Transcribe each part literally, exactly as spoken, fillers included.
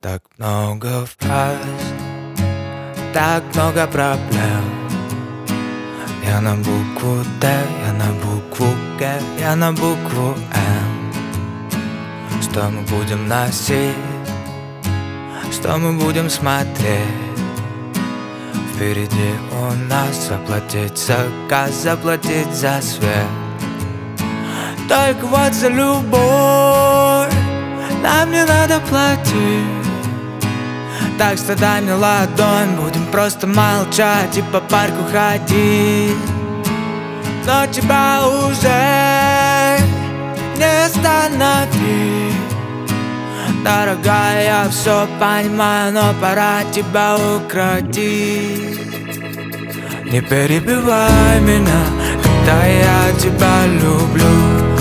Так много фраз, так много проблем. Я на букву Д, я на букву Г, я на букву М. Что мы будем носить, что мы будем смотреть? Впереди у нас заплатить за газ, заплатить за свет. Только вот за любовь нам не надо платить. Так что дай мне ладонь, будем просто молчать и по парку ходить. Но тебя уже не остановить. Дорогая, я все понимаю, но пора тебя укротить. Не перебивай меня, когда я тебя люблю.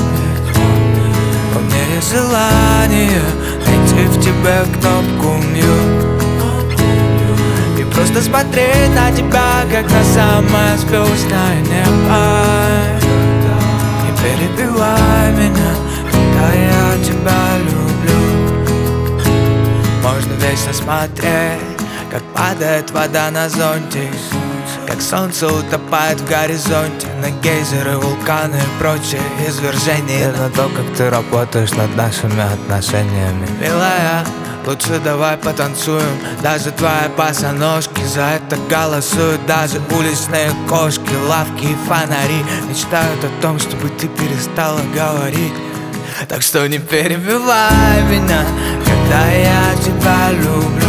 У меня есть желание найти в тебе кнопку мьют и просто смотреть на тебя, как на самое звездное небо. Не перебивай меня, когда я тебя люблю. Можно вечно смотреть, как падает вода на зонтик, как солнце утопает в горизонте, на гейзеры, вулканы и прочие извержения. На то, как ты работаешь над нашими отношениями. Милая, лучше давай потанцуем. Даже твои босоножки за это голосуют. Даже уличные кошки, лавки и фонари мечтают о том, чтобы ты перестала говорить. Так что не перебивай меня, когда я тебя люблю.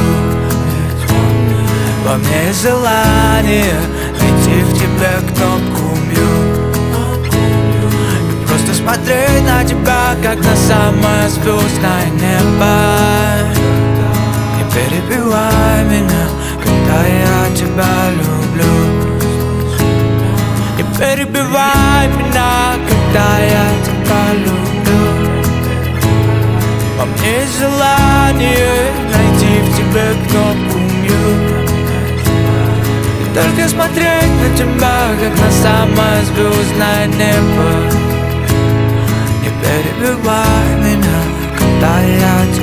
Во мне есть желание найти в тебе кнопку мьют и просто смотреть на тебя, как на самое звездное небо. Не перебивай меня, когда я тебя люблю. Не перебивай меня, когда я тебя люблю. Во мне есть желание найти в тебе кнопку мьют. Только смотреть на тебя, как на самое звездное небо. Не перебивай меня, когда я тебя